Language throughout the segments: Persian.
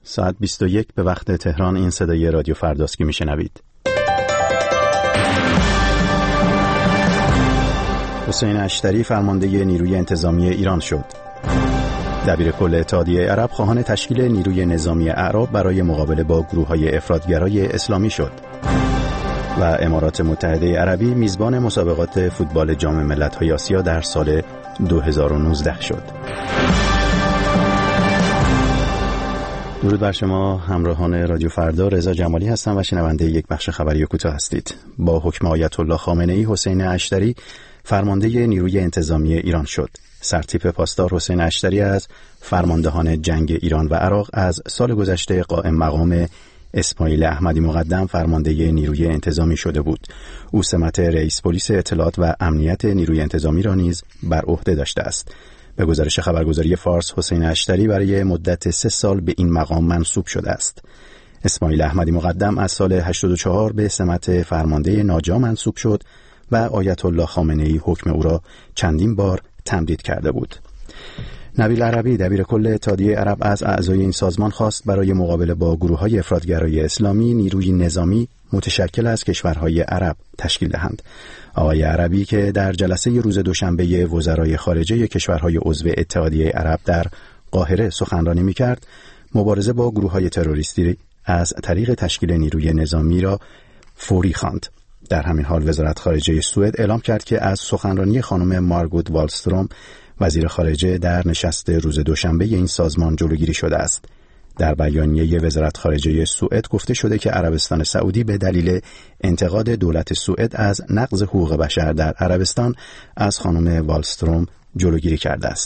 ساعت 21 به وقت تهران. این صدای رادیو فرداست که میشنوید. حسین اشتری فرمانده نیروی انتظامی ایران شد. دبیرکل اتحادیه عرب خواهان تشکیل نیروی نظامی اعراب برای مقابله با گروه‌های افراطگرای اسلامی شد. و امارات متحده عربی میزبان مسابقات فوتبال جام ملت‌های آسیا در سال 2019 شد. درود بر شما همراهان رادیو فردا. رضا جمالی هستم و شنونده یک بخش خبری کوتاه هستید. با حکم آیت الله خامنه‌ای، حسین اشتری فرمانده نیروی انتظامی ایران شد. سرتیپ پاسدار حسین اشتری از فرماندهان جنگ ایران و عراق از سال گذشته قائم مقام اسماعیل احمدی مقدم فرمانده نیروی انتظامی شده بود. او سمت رئیس پلیس اطلاعات و امنیت نیروی انتظامی را نیز بر عهده داشته است. به گزارش خبرگزاری فارس، حسین اشتری برای مدت 3 سال به این مقام منصوب شده است. اسماعیل احمدی مقدم از سال 84 به سمت فرمانده ناجا منصوب شد و آیت الله خامنه‌ای حکم او را چندین بار تمدید کرده بود. نبیل عربی، دبیرکل اتحادیه عرب، از اعضای این سازمان خواست برای مقابله با گروه‌های افراطگرای اسلامی نیروی نظامی متشکل از کشورهای عرب تشکیل دهند. آقای عربی که در جلسه روز دوشنبه وزرای خارجه کشورهای عضو اتحادیه عرب در قاهره سخنرانی می‌کرد، مبارزه با گروه‌های تروریستی از طریق تشکیل نیروی نظامی را فوری خواند. در همین حال وزارت خارجه سوئد اعلام کرد که از سخنرانی خانم مارگوت والستروم وزیر خارجه در نشست روز دوشنبه این سازمان جلوگیری شده است. در بیانیه وزارت خارجه سوئد گفته شده که عربستان سعودی به دلیل انتقاد دولت سوئد از نقض حقوق بشر در عربستان از خانم والستروم جلوگیری کرده است.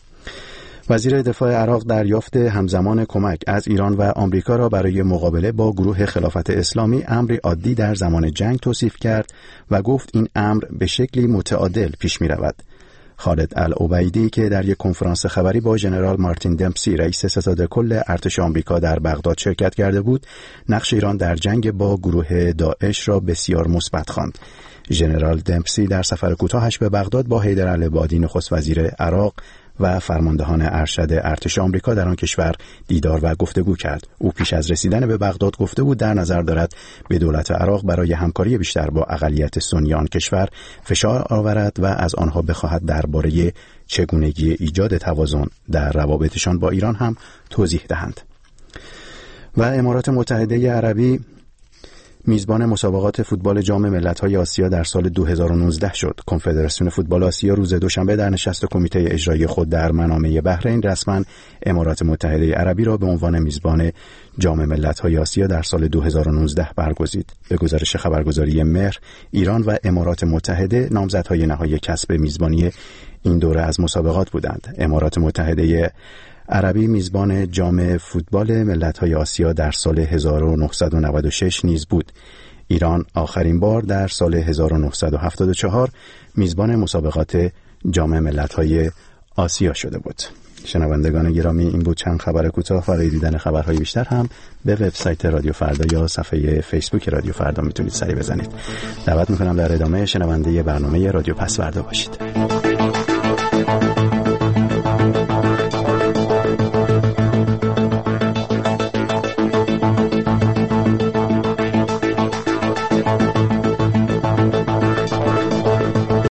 وزیر دفاع عراق دریافت همزمان کمک از ایران و آمریکا را برای مقابله با گروه خلافت اسلامی امری عادی در زمان جنگ توصیف کرد و گفت این امر به شکلی متعادل پیش می رود. خالد العبیدی که در یک کنفرانس خبری با ژنرال مارتین دمپسی رئیس ستاد کل ارتش آمریکا در بغداد شرکت کرده بود، نقش ایران در جنگ با گروه داعش را بسیار مثبت خواند. ژنرال دمپسی در سفر کوتاهش به بغداد با حیدر العبادی نخست وزیر عراق و فرماندهان ارشد ارتش آمریکا در آن کشور دیدار و گفتگو کرد. او پیش از رسیدن به بغداد گفته بود در نظر دارد به دولت عراق برای همکاری بیشتر با اقلیت سنی آن کشور فشار آورد و از آنها بخواهد درباره چگونگی ایجاد توازن در روابطشان با ایران هم توضیح دهند. و امارات متحده عربی میزبان مسابقات فوتبال جام ملت‌های آسیا در سال 2019 شد. کنفدراسیون فوتبال آسیا روز دوشنبه در نشست کمیته اجرایی خود در منامه بحرین رسما امارات متحده عربی را به عنوان میزبان جام ملت‌های آسیا در سال 2019 برگزید. به گزارش خبرگزاری مهر، ایران و امارات متحده نامزدهای نهایی کسب میزبانی این دوره از مسابقات بودند. امارات متحده عربی میزبان جام فوتبال ملت‌های آسیا در سال 1996 نیز بود. ایران آخرین بار در سال 1974 میزبان مسابقات جام ملت‌های آسیا شده بود. شنوندگان گرامی، این بود چند خبر کوتاه. برای دیدن خبرهای بیشتر هم به وبسایت رادیو فردا یا صفحه فیسبوک رادیو فردا میتونید سری بزنید. دعوت میکنم در ادامه شنونده برنامه رادیو پسوردا باشید.